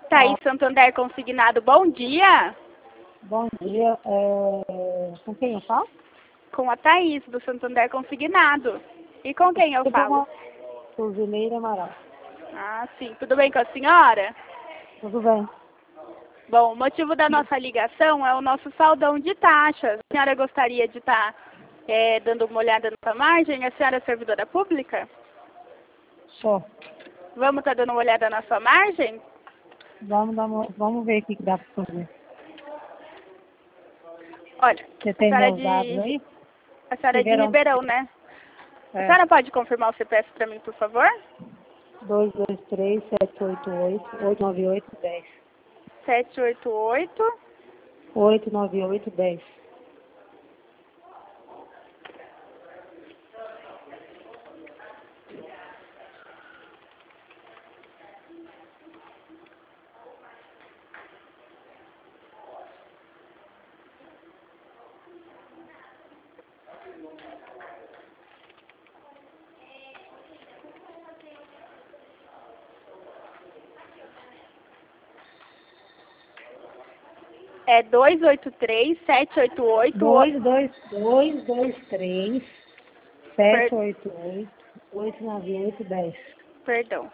Thaís Santander Consignado, bom dia. Bom dia. Com quem eu falo? Com a Thaís, do Santander Consignado. E com quem eu falo? Com Zileira Amaral. Ah, sim. Tudo bem com a senhora? Tudo bem. Bom, o motivo da nossa ligação é o nosso saldão de taxas. A senhora gostaria de estar dando uma olhada na margem? A senhora é servidora pública? Só. Vamos estar dando uma olhada na sua margem? Vamos ver o que dá para fazer. Olha, Você tem meus dados aí? A senhora é de Ribeirão, né? A senhora pode confirmar o CPF para mim, por favor? 223-788-898-10. 788. 898-10. É 283-788... 223-788-898-10. Perdão.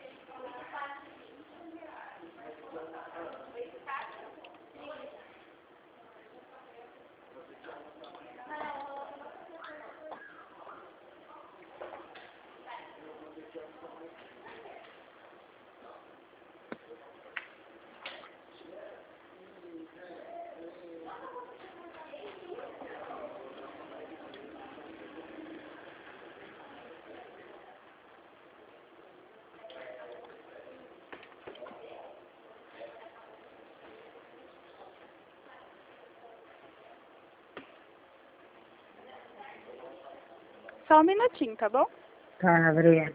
Só um minutinho, tá bom? Tá, obrigada.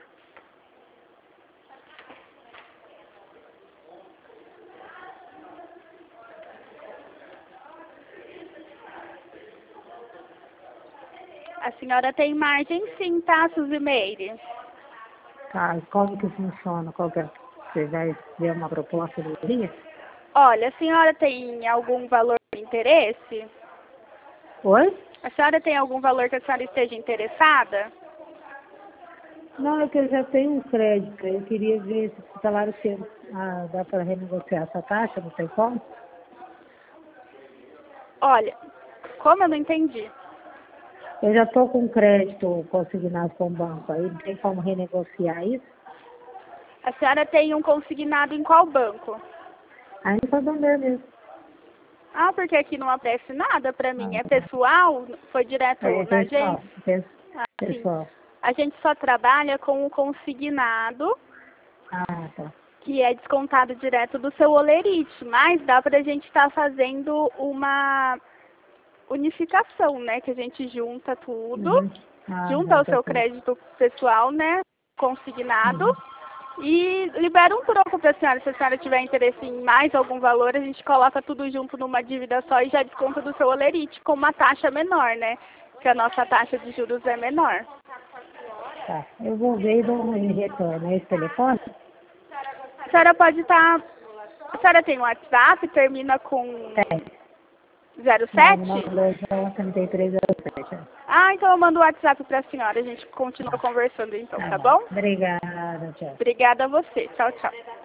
A senhora tem margem sim, tá, Suzimeire? Tá, e como que funciona? Você vai ver uma proposta do dia? Olha, a senhora tem algum valor de interesse? Oi? A senhora tem algum valor que a senhora esteja interessada? Não, é que eu já tenho um crédito. Eu queria ver se o salário dá para renegociar essa taxa, não tem como? Olha, como eu não entendi? Eu já estou com crédito consignado com o banco aí, não tem como renegociar isso? A senhora tem um consignado em qual banco? Aí não Santander mesmo. Ah, porque aqui não aparece nada pra mim. É Tá. pessoal? Foi direto na Pessoal, agência? Ah, sim. pessoal. A gente só trabalha com o consignado, Ah, tá. que é descontado direto do seu holerite, mas dá pra gente estar fazendo uma unificação, né? Que a gente junta tudo, Uhum. Ah, junta tá, o seu certo. crédito pessoal, né? Consignado. Uhum. E libera um troco para a senhora. Se a senhora tiver interesse em mais algum valor, a gente coloca tudo junto numa dívida só e já desconta do seu holerite com uma taxa menor, né? Porque a nossa taxa de juros é menor. Tá. Eu vou ver e dou um retorno. É esse telefone? A senhora pode estar... A senhora tem um WhatsApp, termina com Tem. 07? 992-3307. Ah, então eu mando o WhatsApp para a senhora. A gente continua conversando então, tá bom? Obrigada, tchau. Obrigada a você. Tchau, tchau.